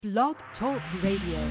Blog Talk Radio.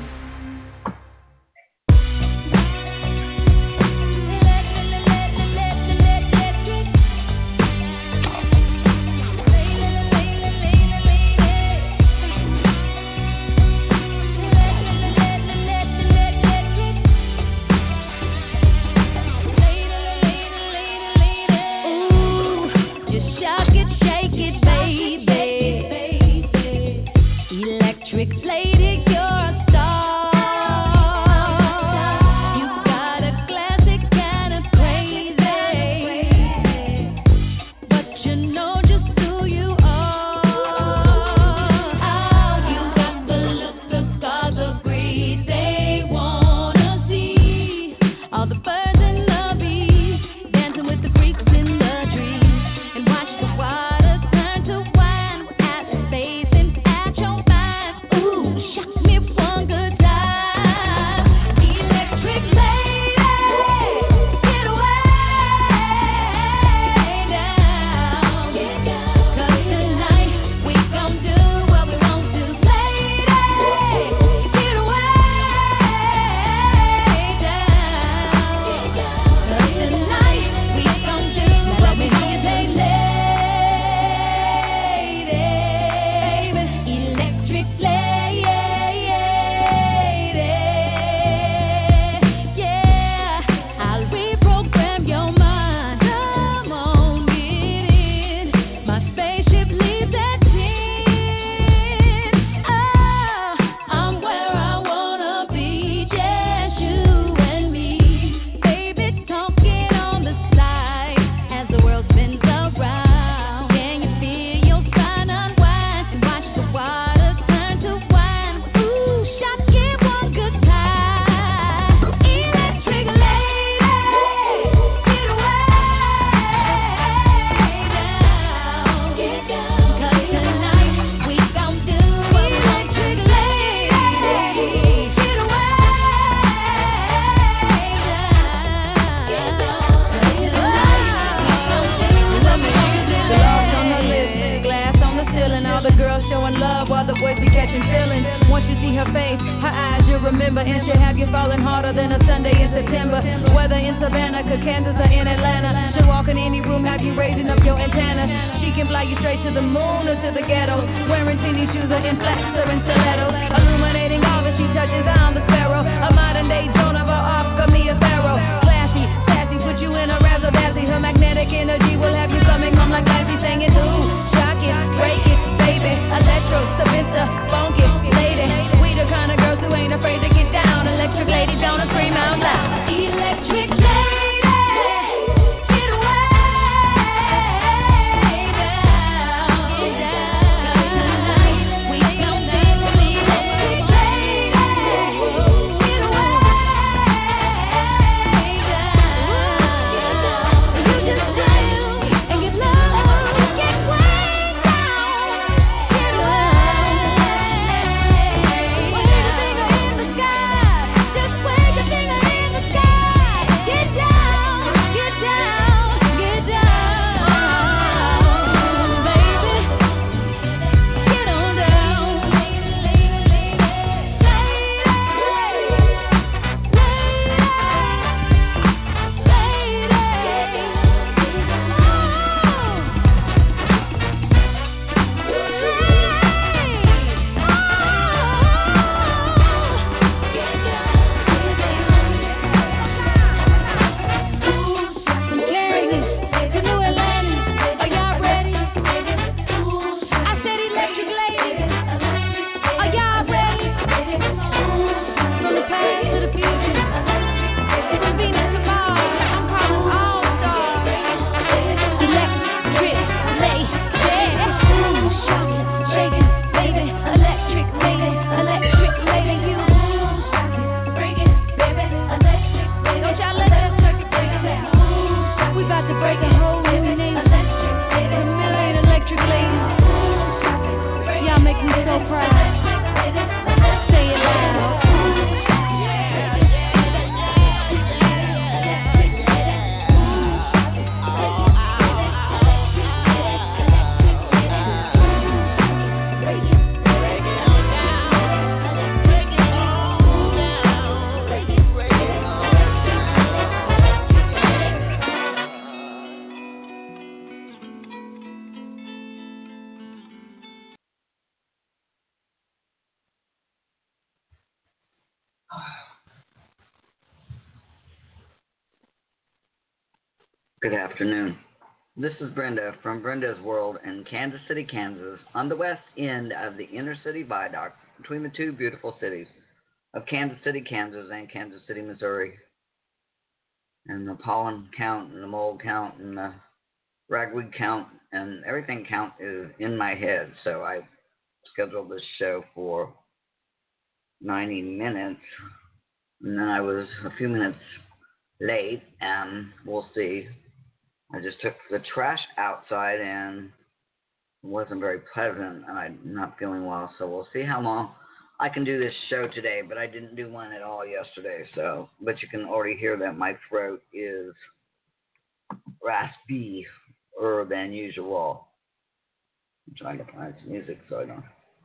Good afternoon. This is Brenda from Brenda's World in Kansas City, Kansas, on the west end of the inner city viaduct between the two beautiful cities of Kansas City, Kansas, and Kansas City, Missouri. And the pollen count and the mold count and the ragweed count and everything count is in my head. So I scheduled this show for 90 minutes, and then I was a few minutes late, and we'll see. I just took the trash outside and it wasn't very pleasant, and I'm not feeling well, so we'll see how long I can do this show today, but I didn't do one at all yesterday, but you can already hear that my throat is raspier than usual. I'm trying to find some music so I don't.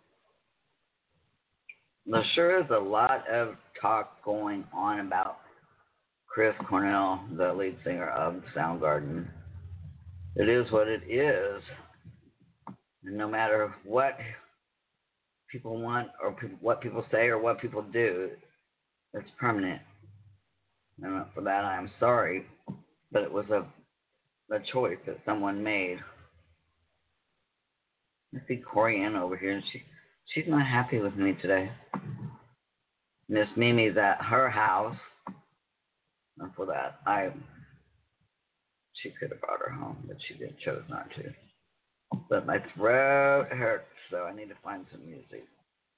There sure is a lot of talk going on about Chris Cornell, the lead singer of Soundgarden. It is what it is. And no matter what people want or what people say or what people do, it's permanent. And for that, I'm sorry, but it was a choice that someone made. I see Corey Ann over here, and she's not happy with me today. Miss Mimi's at her house. And for that, she could have brought her home, but she chose not to. But my throat hurts, so I need to find some music.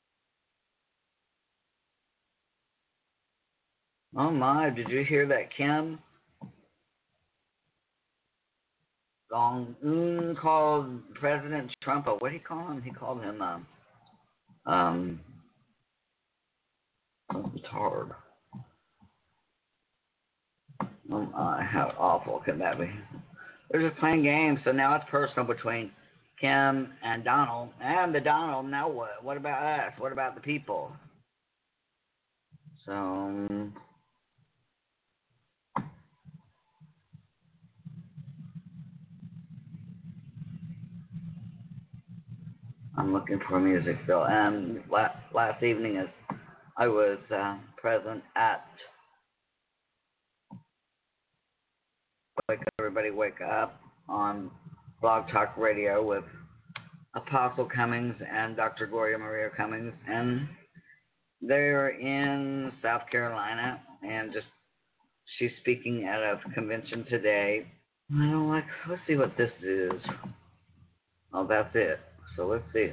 Oh my, did you hear that Kim Jong-un called President Trump what did he call him? He called him retard. Oh my, how awful can that be? They're just playing games, so now it's personal between Kim and Donald. And the Donald, now what? What about us? What about the people? So, I'm looking for music still. And last evening, as I was present at Everybody Wake Up on Blog Talk Radio with Apostle Cummings and Dr. Gloria Maria Cummings, and they're in South Carolina, and she's speaking at a convention today. I don't like. Let's see what this is. Oh, that's it. So let's see.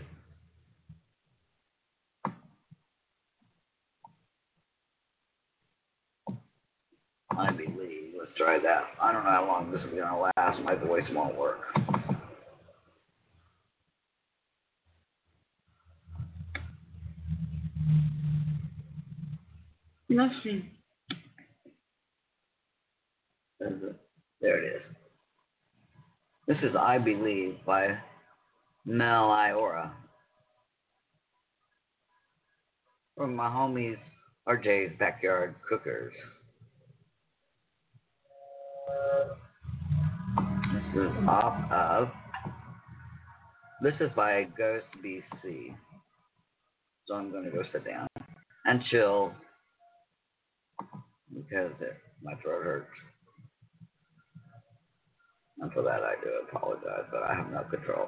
I believe. Let's try that. I don't know how long this is going to last. My voice won't work. Nothing. There it is. This is I Believe by Mel Iora. From my homies RJ's Backyard Cookers. This is off of. This is by Ghost BC. So I'm going to go sit down and chill because my throat hurts. And for that, I do apologize, but I have no control.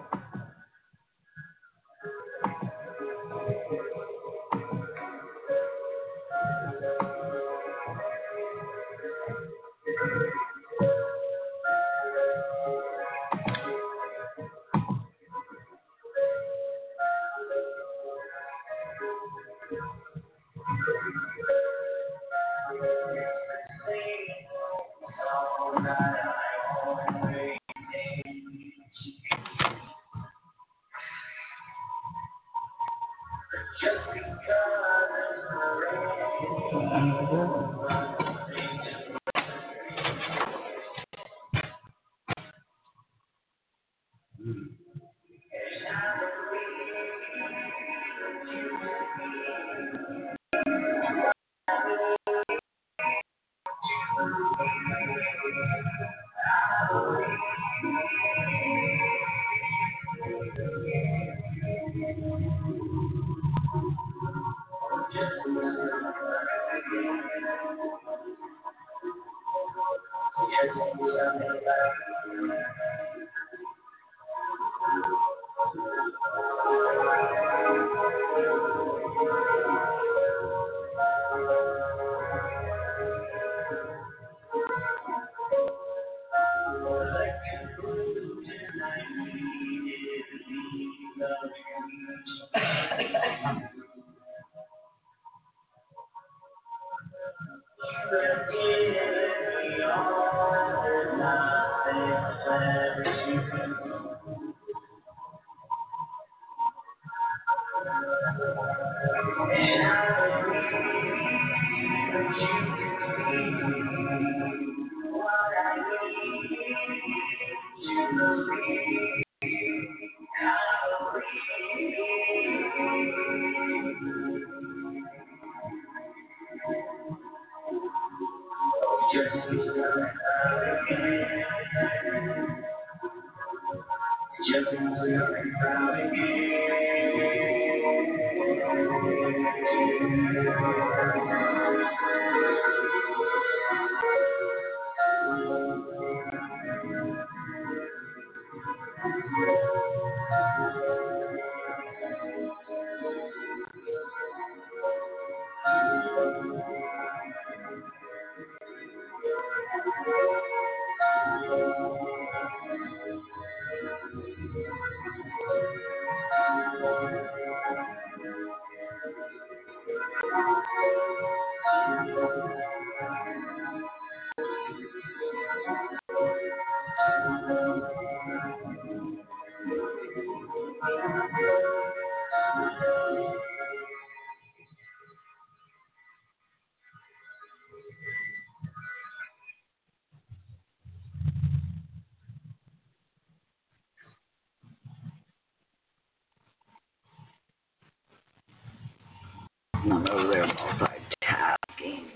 I'm over there multitasking.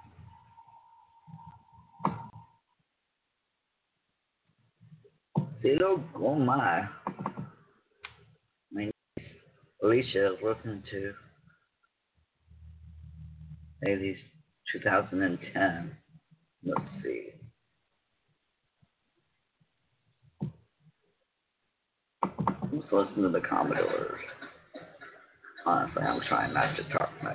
Hello, oh my. My niece Alicia is listening to maybe 2010. Let's see. Let's listen to the Commodores. Honestly, I'm trying not to talk much.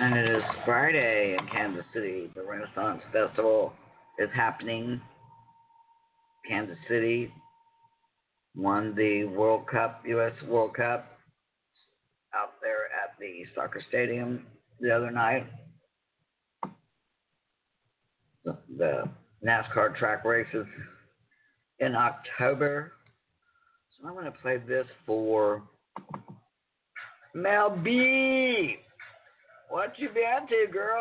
And it is Friday in Kansas City. The Renaissance Festival is happening. Kansas City won the World Cup, U.S. World Cup, out there at the soccer stadium the other night. The NASCAR track races in October. So I'm going to play this for Mel B. What you been up to, girl?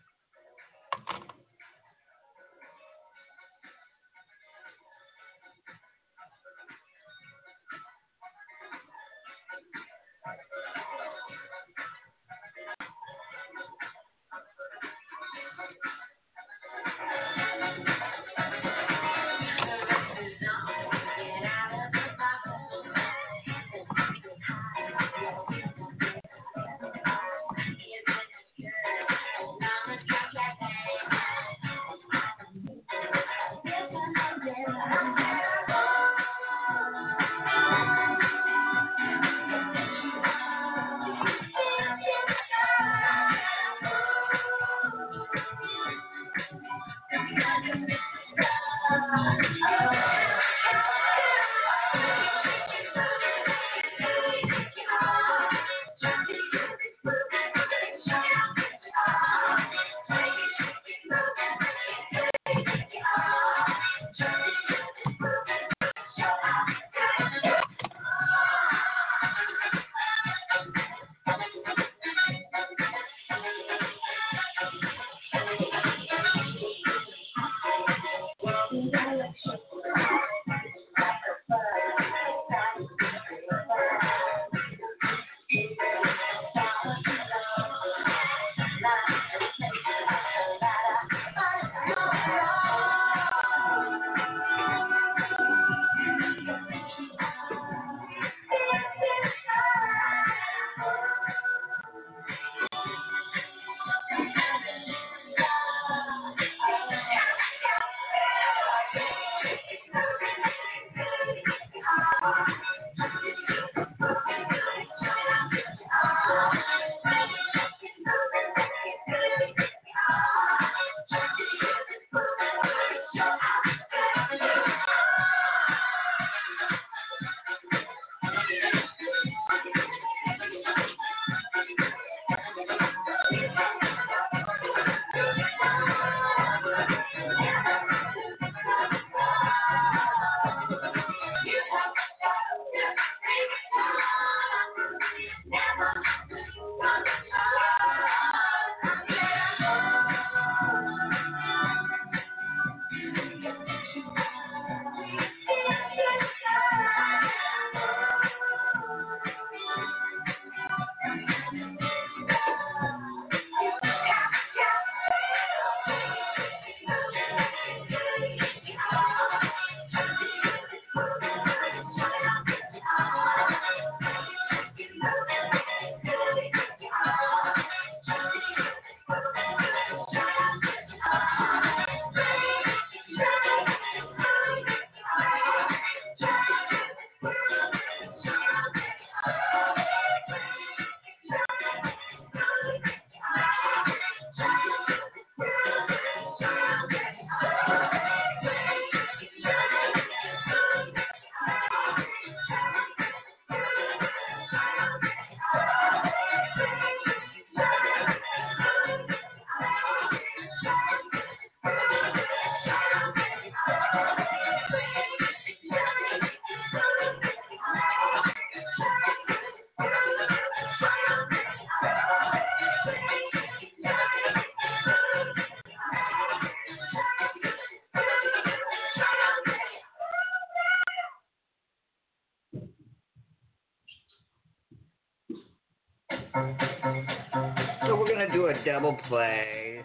So we're going to do a double play.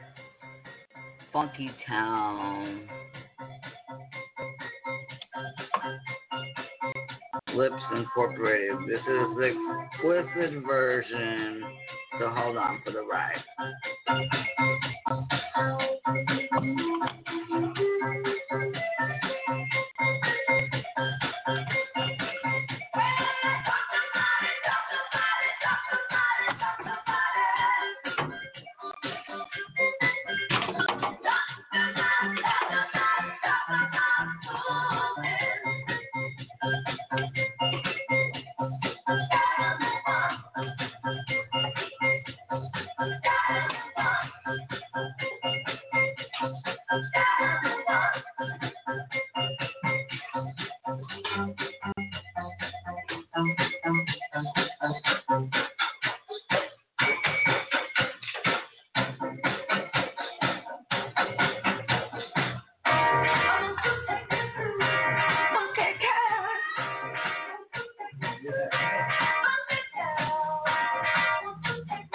Funky Town. Lips Incorporated. This is the explicit version. So hold on for the ride.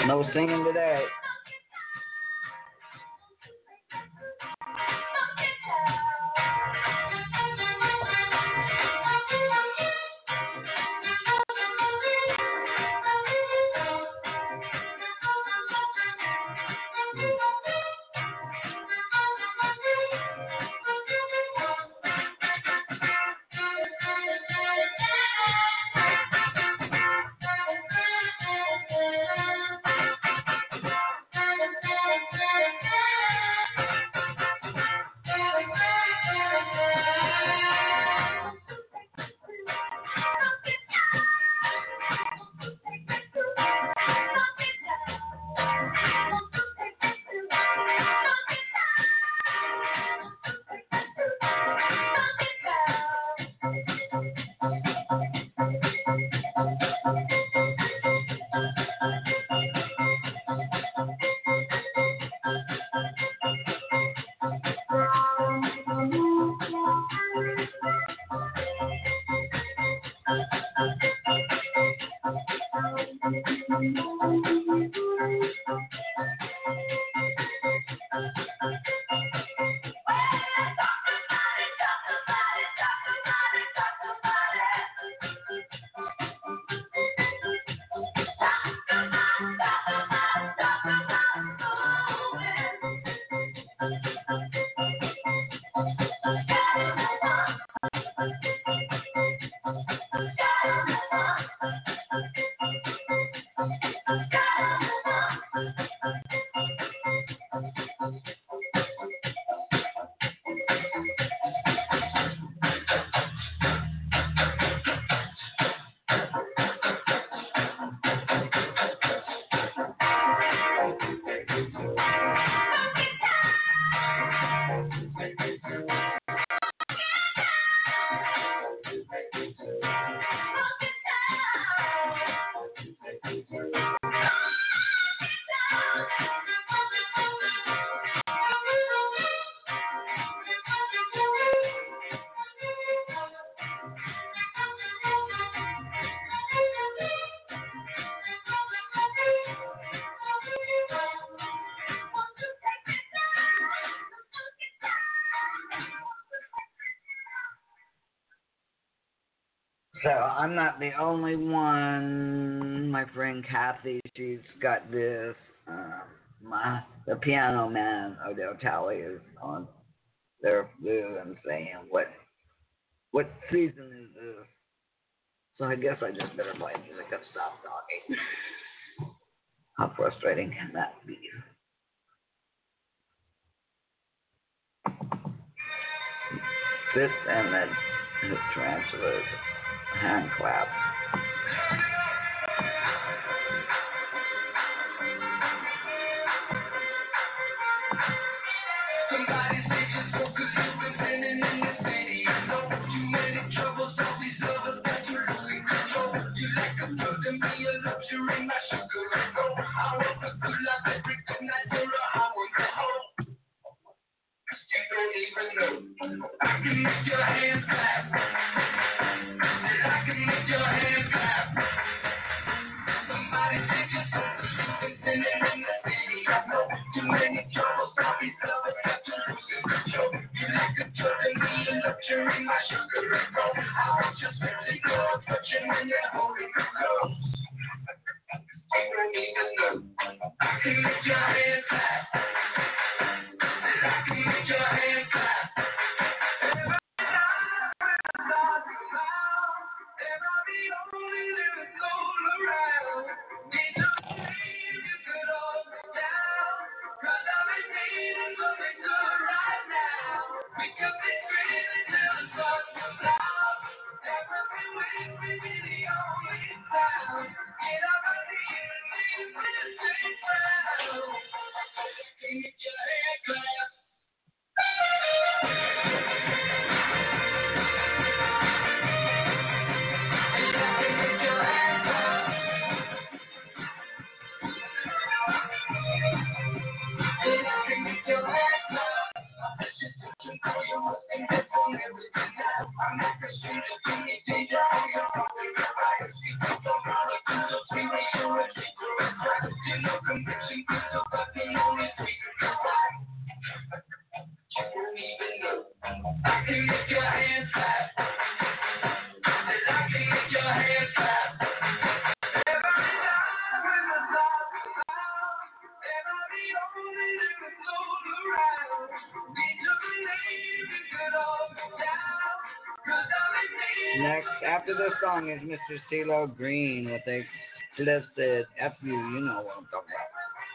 No singing today. So I'm not the only one. My friend Kathy, she's got this. The piano man Odell Talley is on their blue and saying what season is this? So I guess I just better play music and stop talking. How frustrating can that be? This and then it transfers hand clap. Somebody say just focus, you've been spinning in the city. I know too many troubles, all these others got you losing control. You like a drug to me, a luxury, my sugar and gold. I want the good life every good night, you're I want the whole. Cause you don't even know. I can make your hands clap. And I can make your hands clap. Somebody say just focus, you've been spinning in the city. I know too many troubles, all these others got you losing control. You like a drug to me, a luxury, my sugar and gold. I want your sweet love, touching when you're holding me close. You don't even know. I can make your hands clap. And I can make your hands clap. Next, after this song is Mr. CeeLo Green with Explicit F-U. You know what I'm talking about.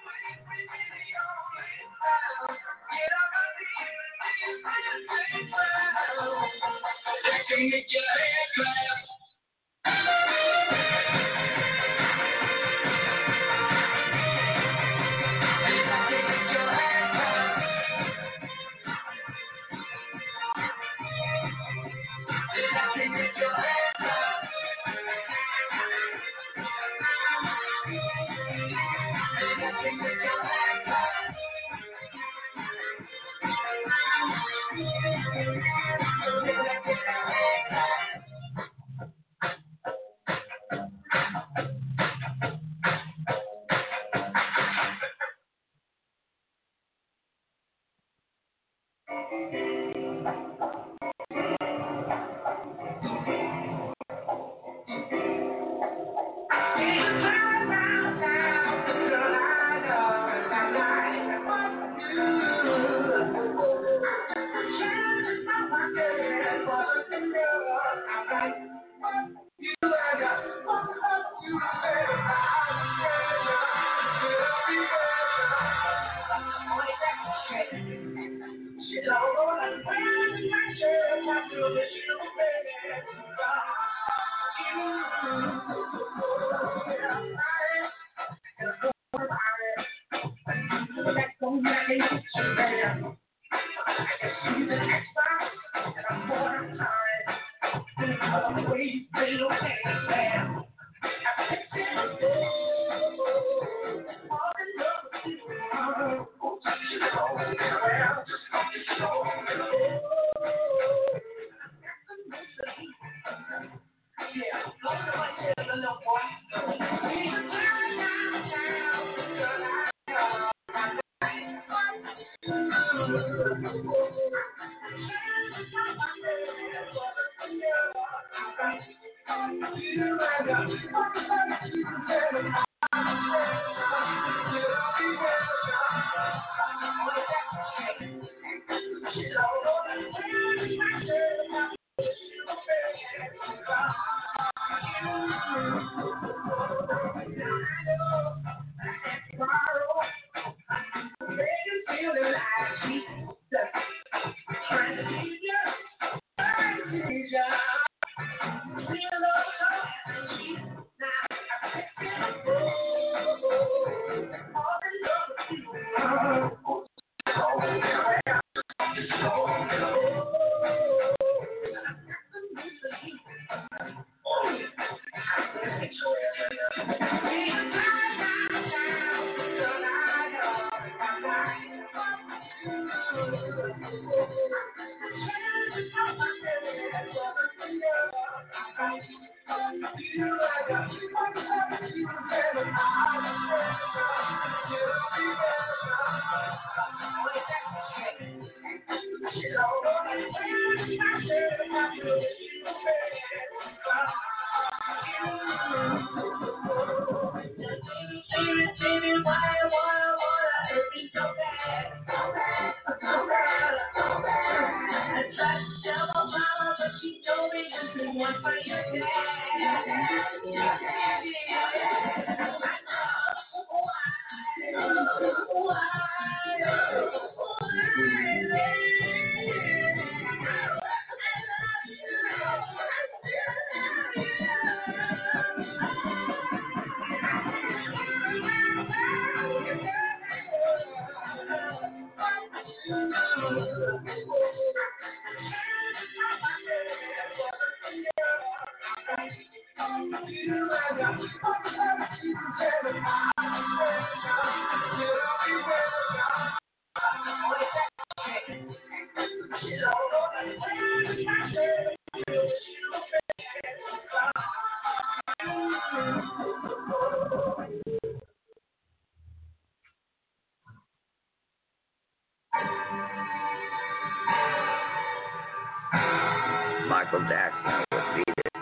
Michael Jackson was beat it.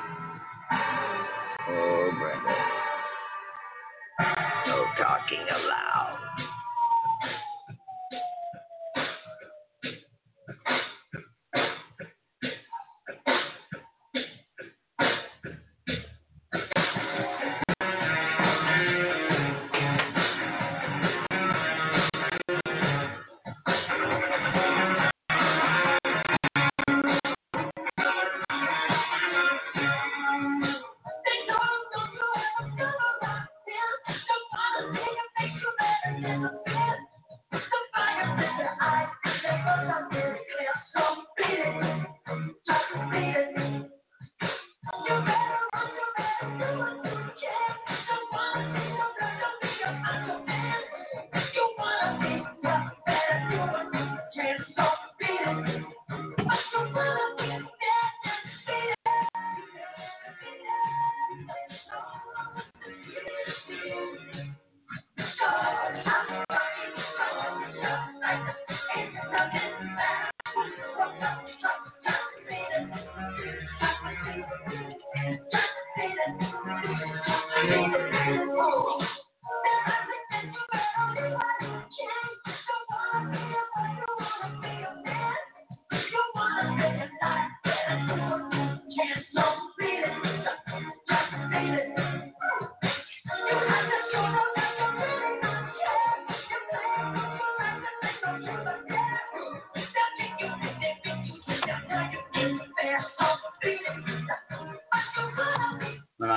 Oh, Brenda. No talking aloud.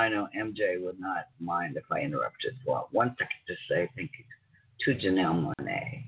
I know MJ would not mind if I interrupted for 1 second to say thank you to Janelle Monáe.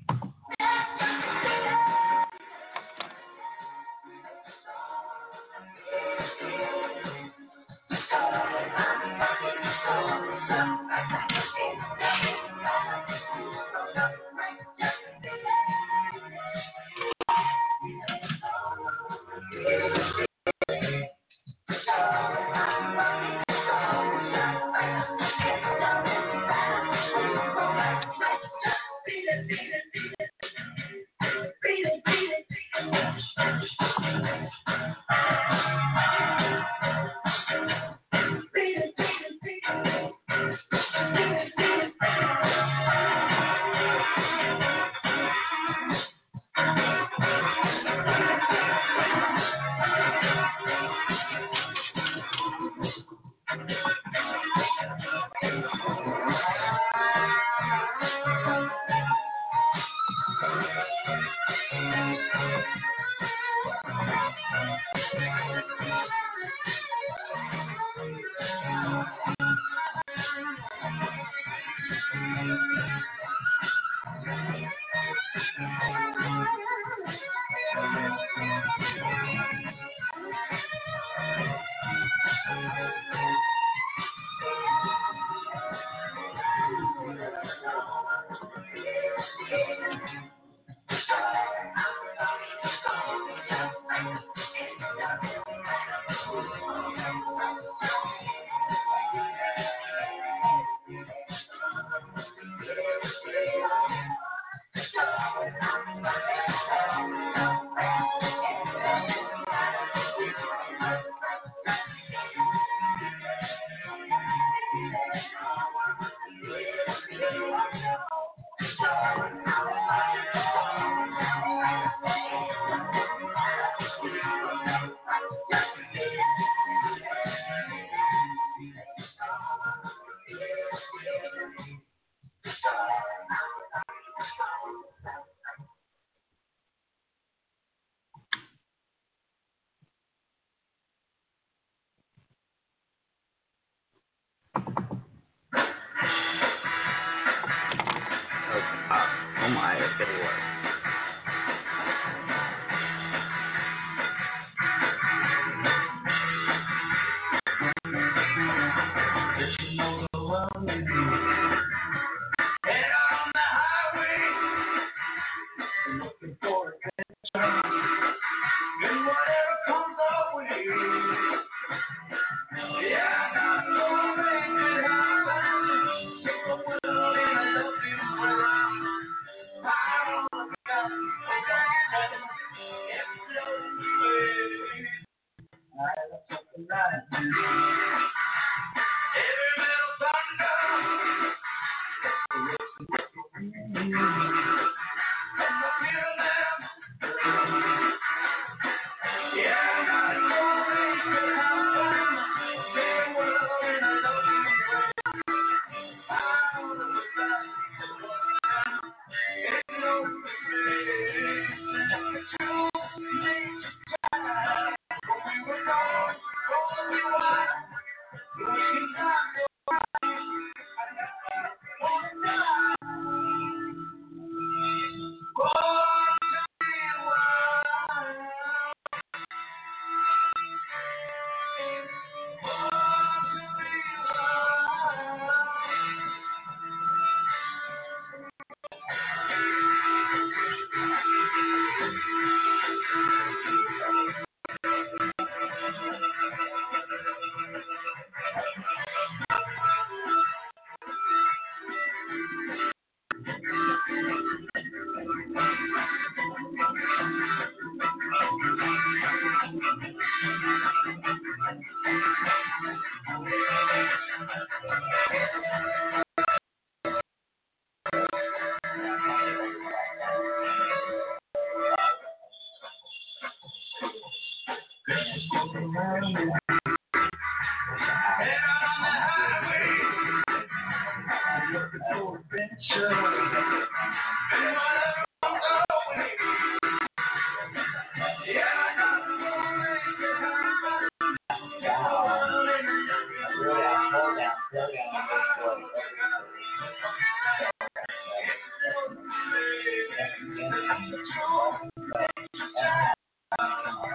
Oh my, it didn't work.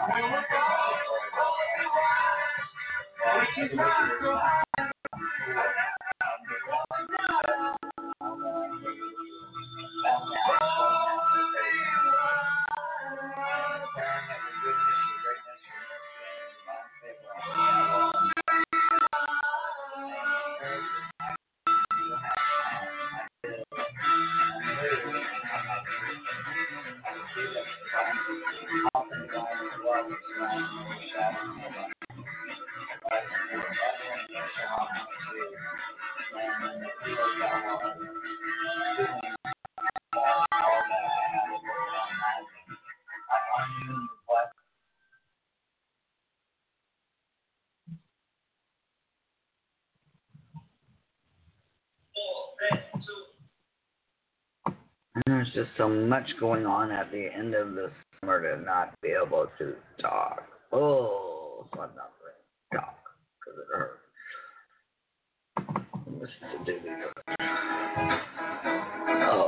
There's just so much going on at the end of the summer to not be able to talk. Oh, so I'm not going to talk because it hurts. Listen to these. Oh.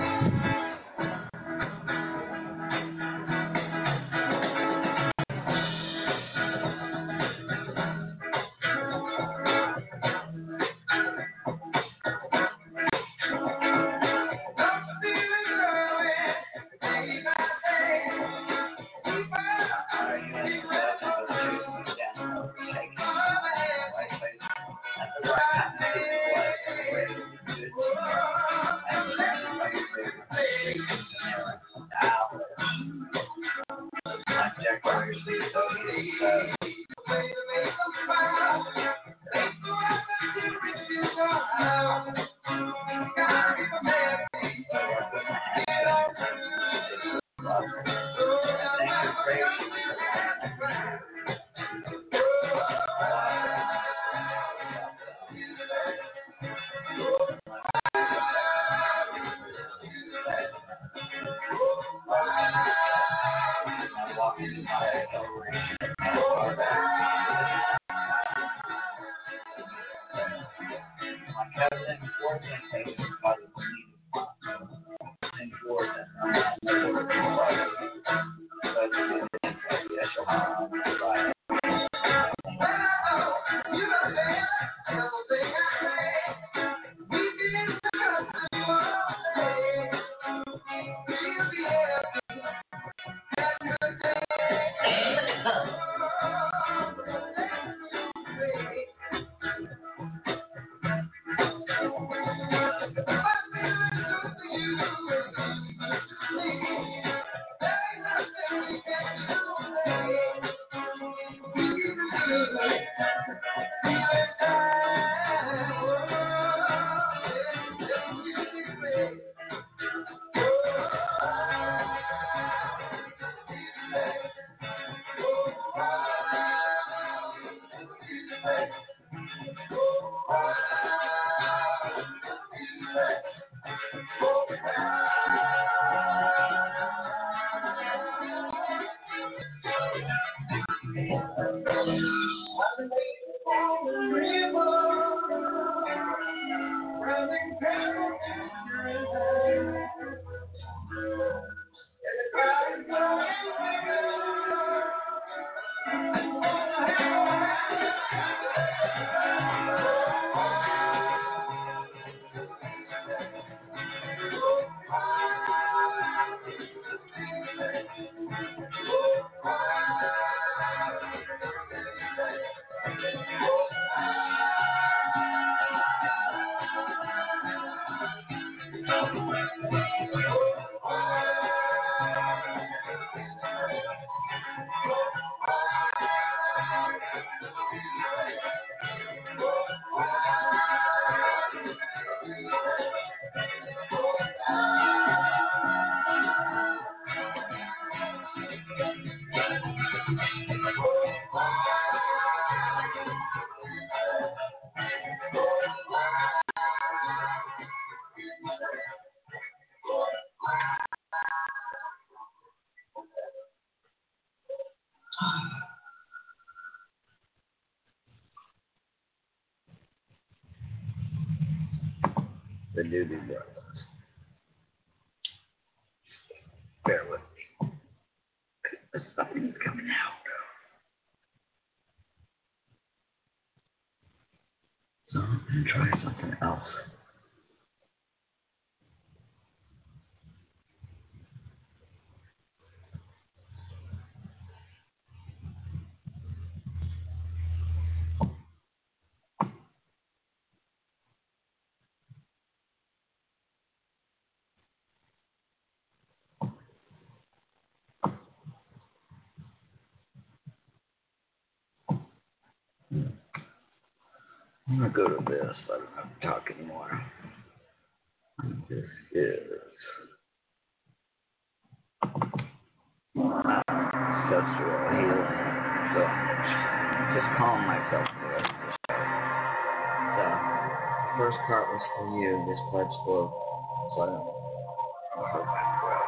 The Doobie Brothers. Bear with me. The sun's coming out. and try something else. I'm going to go to this. I don't have to talk anymore. This is ancestral healing. So just calm myself for the rest of the show. So the first part was for you. This part's for so I don't hurt my throat.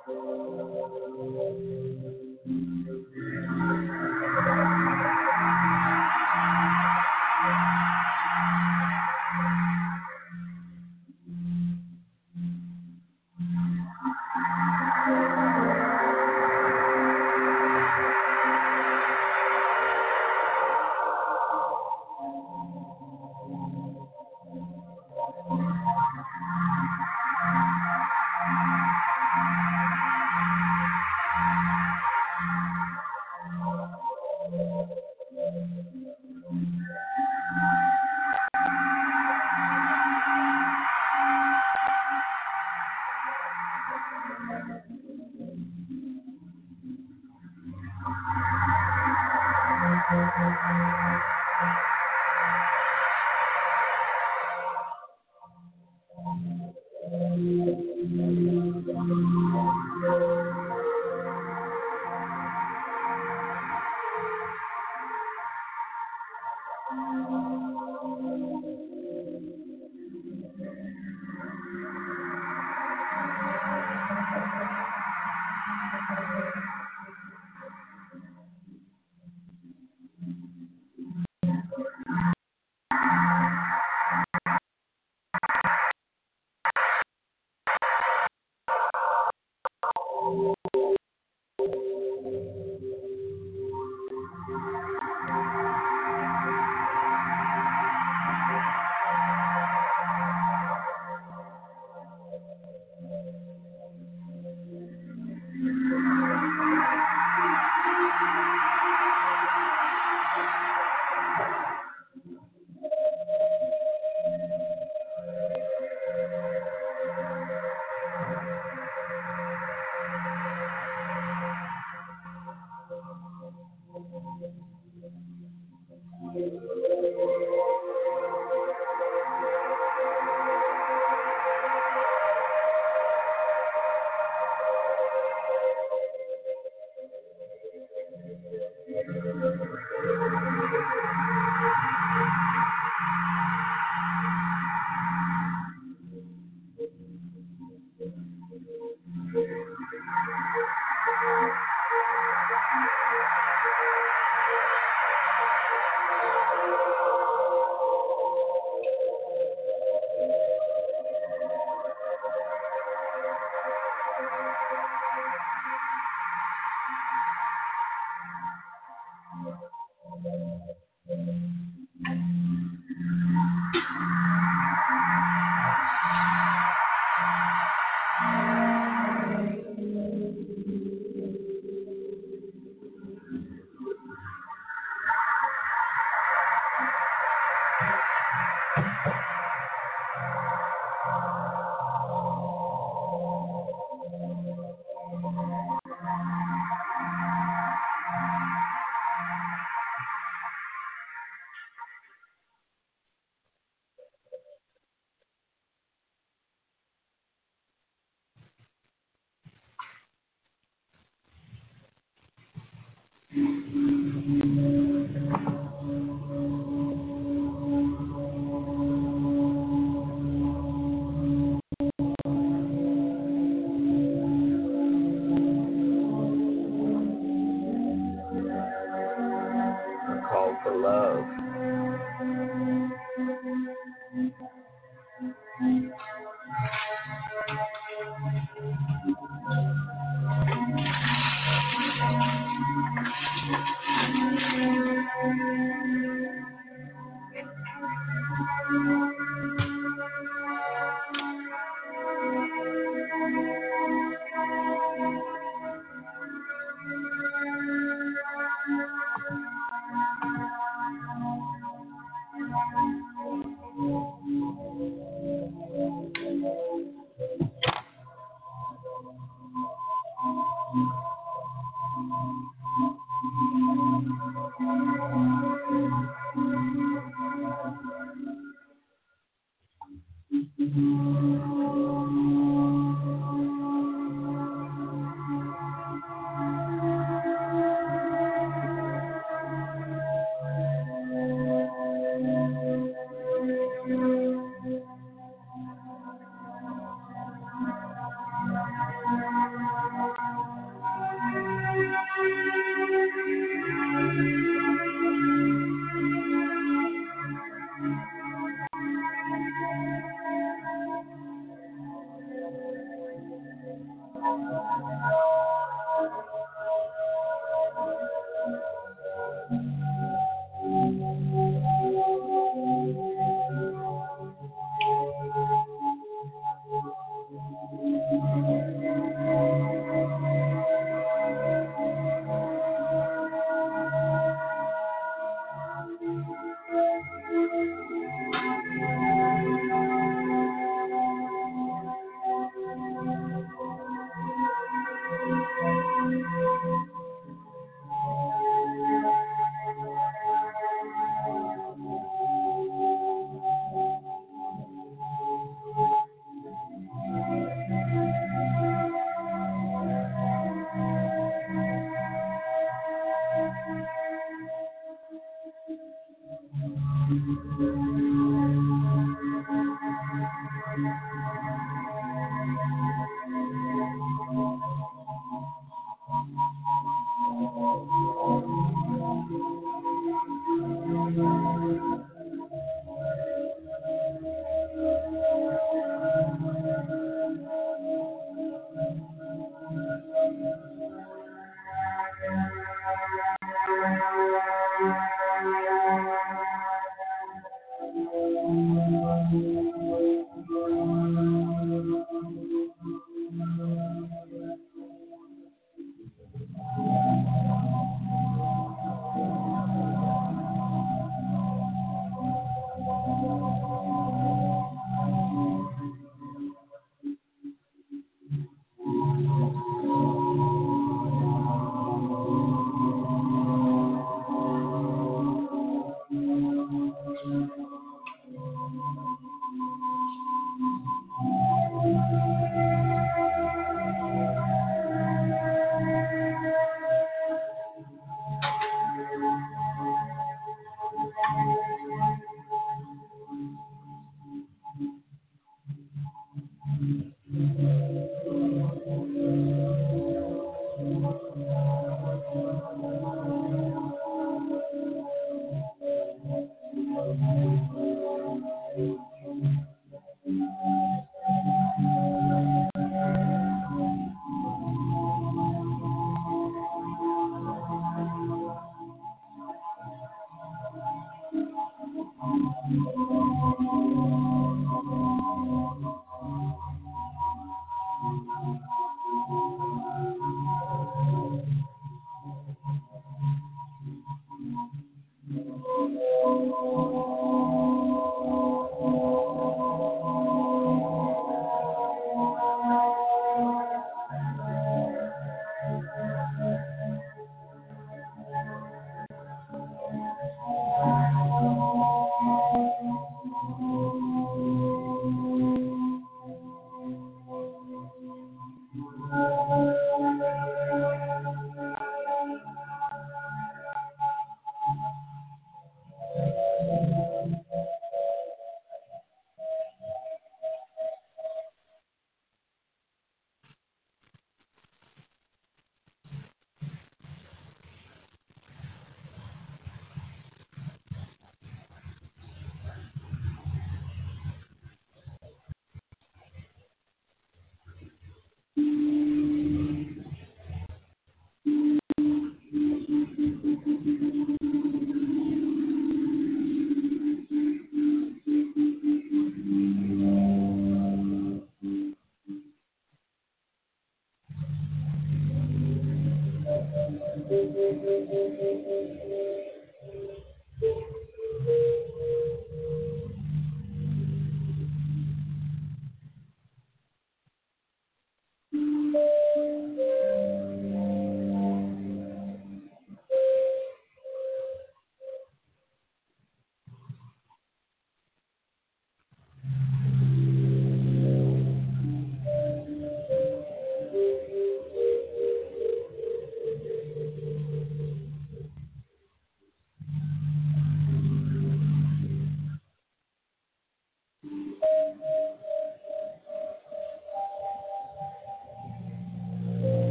A call for love.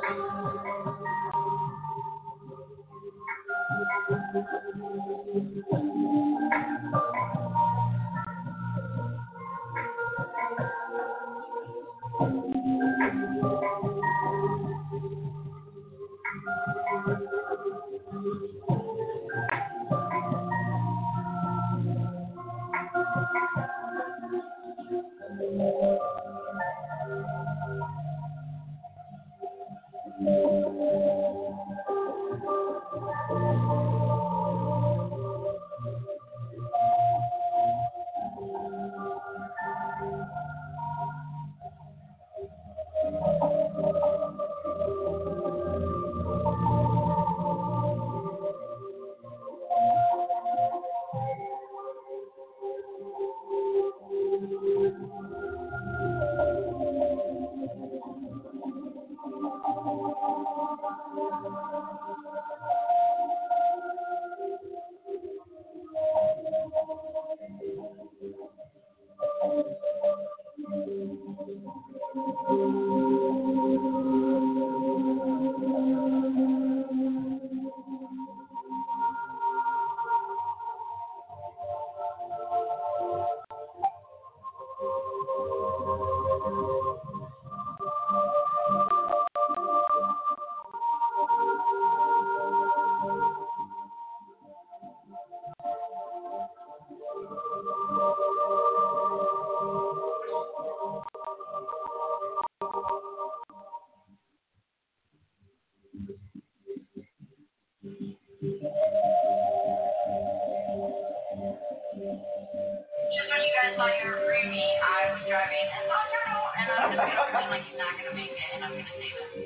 Just when you guys thought you were free of me, I was driving and thought you know, and I'm just gonna pretend like he's not gonna make it, and I'm gonna save it.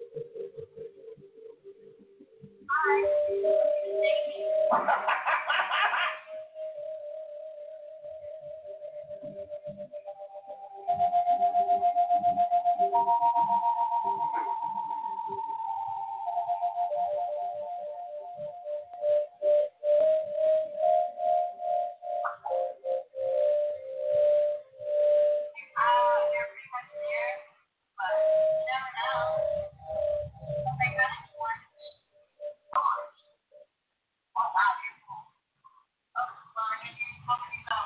Hi. Thank you. They're pretty much there, but you never know. They got it for dollars. Oh wow, you're cool. Oh, well, I guess you're supposed to be so.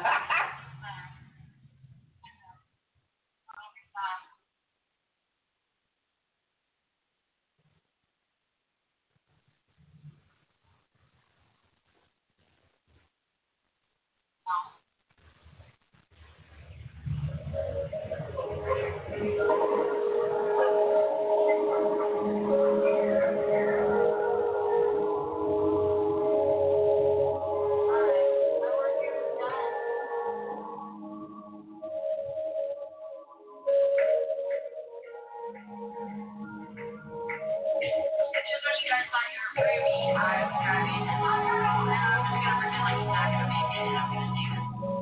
It's just when you guys thought you were free of me, I was driving and thought you know, and I'm just gonna pretend like he's not gonna make it, and I'm gonna save it.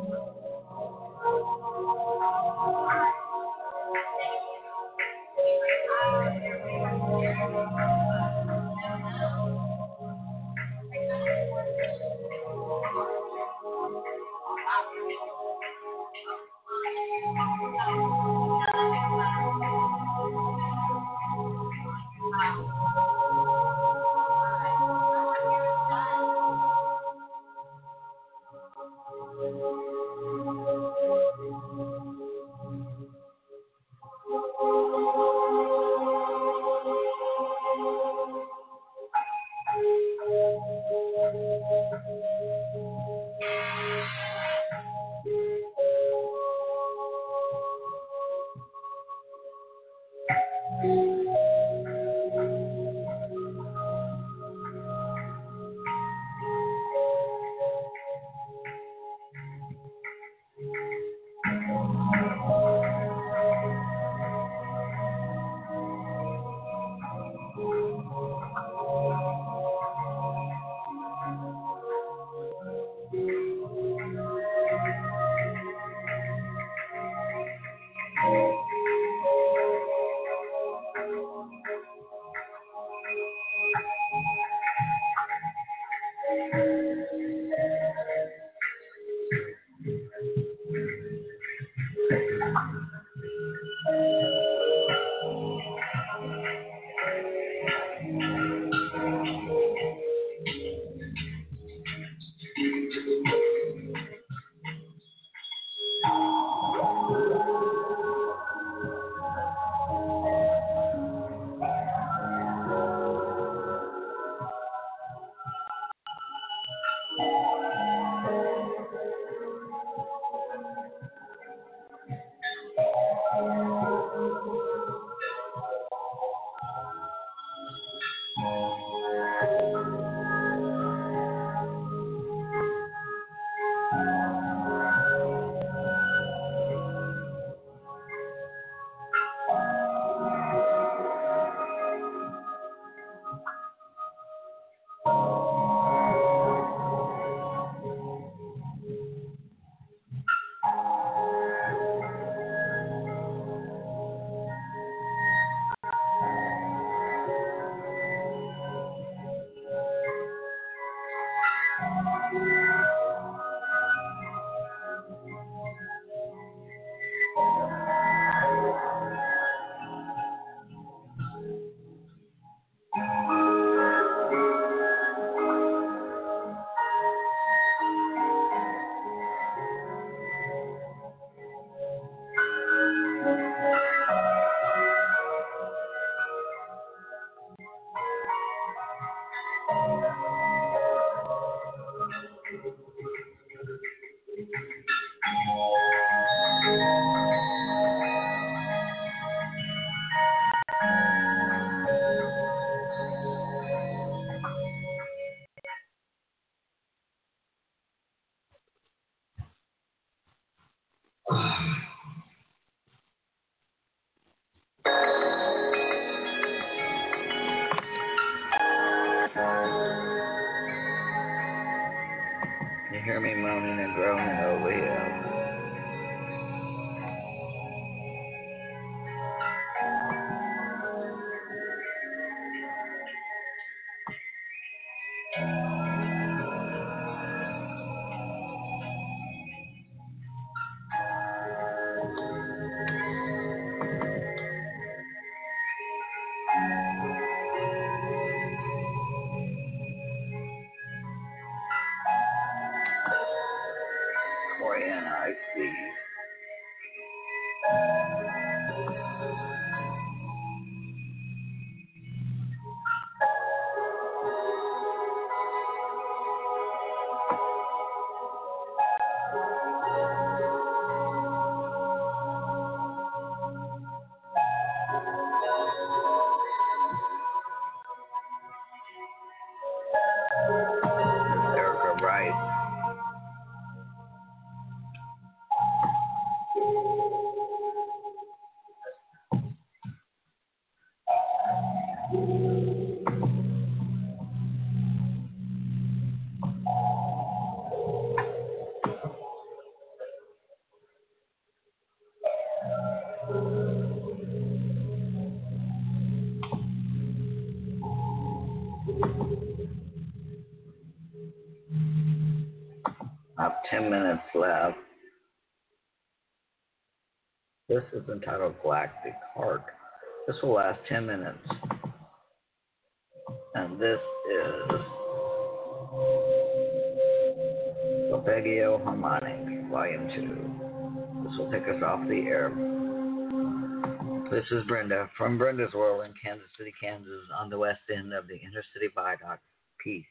They're pretty much there, but you never know. They got it for oh wow, you're cool. Well, I guess you're supposed to be so. Nothing makes better. My work here is done. hear me moaning and groaning over here. Korean iced tea. Erica Wright. I have 10 minutes left. This is entitled Galactic Heart. This will last 10 minutes. And this is Solfeggio Harmonic, Volume 2. This will take us off the air. This is Brenda from Brenda's World in Kansas City, Kansas, on the west end of the Inner City Viaduct. Peace.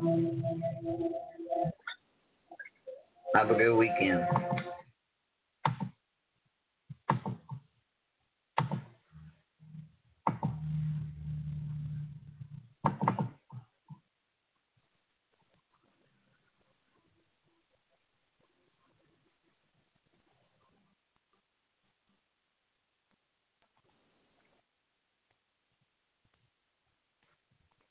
Have a good weekend.